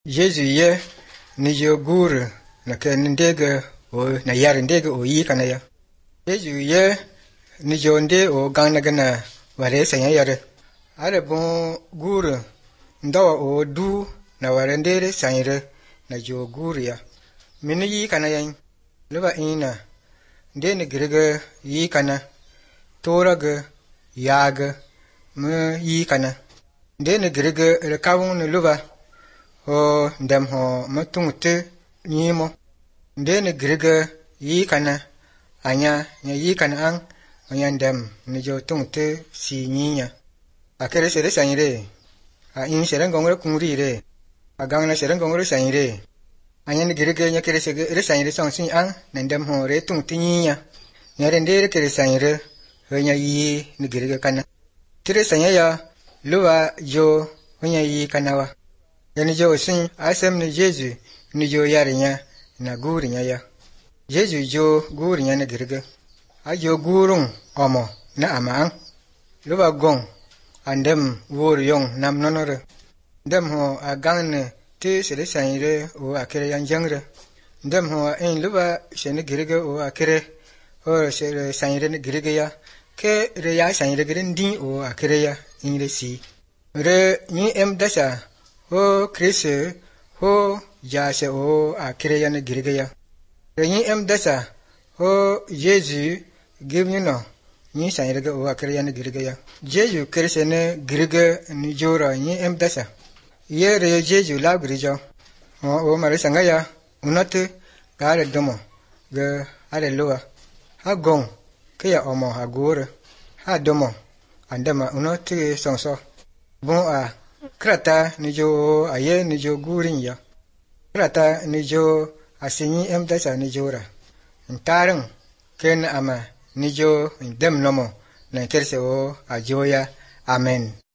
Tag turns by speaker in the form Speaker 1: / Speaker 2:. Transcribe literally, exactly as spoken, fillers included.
Speaker 1: Jesu ye ni jo gur na ke ndege o na yar ndege o yi kana ya. Jesu ye ni jo nde o gana gana ware sanya yare. Are bon gur ndawa o du na ware ndere sanyre na jo gur ya. Mini yi kana yan luba ina nde ni girge yi kana tora ge yaga mu yi kana nde ni girge rekawun ni luba o ndem ho matungte nyimo nde ni girge yi kana anya nya yi kana an anya ndem ni jo tungte si nyinya akere sere sanyre a in sere ngongre kungri re a gangna sere ngongre sanyre anya ni girge nya kere sere sanyre song sin an ndem ho re tungte nyinya nya re ndere kere sanyre nya yi ni girge kana kere sanya ya luwa jo nya yi kana wa yani jo sin asem ni Jesu ni jo yarinya na gurinya ya Jesu jo gurinya na girge a jo gurung omo na ama luba gong andem wor yong nam nonore ndem ho a gangne te sele sanyre o akere yan jangre ndem ho en luba shene girge o akere o sele sanyre ni girge ya ke re ya sanyre girin din o akere ya inre si re ni em dasha o Kristo ho jase o akire ya ne girge ya renyi em dasa o Jesu givni no ni sanyre o akire ya ne girge ya Jesu Kristo ne girge ni jora ni em dasa ye re Jesu la grijo o o mare sanga ya unate gare domo ge are loa ha gong ke ya omo ha gore ha domo andema unate songso bon a krata ni jo aye ni jo gurin ya krata ni jo asinyi em dasa ni jora ntarang ken ama ni jo ndem nomo na kerse o ajoya amen.